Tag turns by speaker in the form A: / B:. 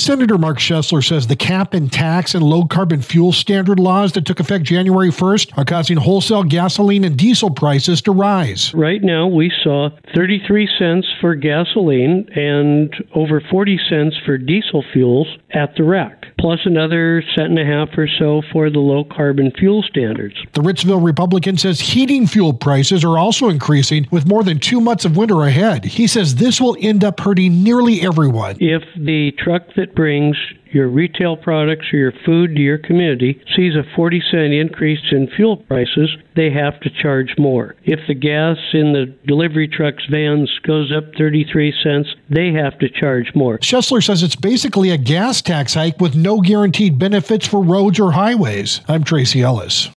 A: Senator Mark Schessler says the cap and tax and low carbon fuel standard laws that took effect January 1st are causing wholesale gasoline and diesel prices to rise.
B: Right now, we saw 33 cents for gasoline and over 40 cents for diesel fuels at the rack, plus another cent and a half or so for the low carbon fuel standards.
A: The Ritzville Republican says heating fuel prices are also increasing with more than 2 months of winter ahead. He says this will end up hurting nearly everyone.
B: If the truck that brings your retail products or your food to your community sees a 40-cent increase in fuel prices, they have to charge more. If the gas in the delivery trucks, vans goes up 33 cents, they have to charge more.
A: Schessler says it's basically a gas tax hike with no guaranteed benefits for roads or highways. I'm Tracy Ellis.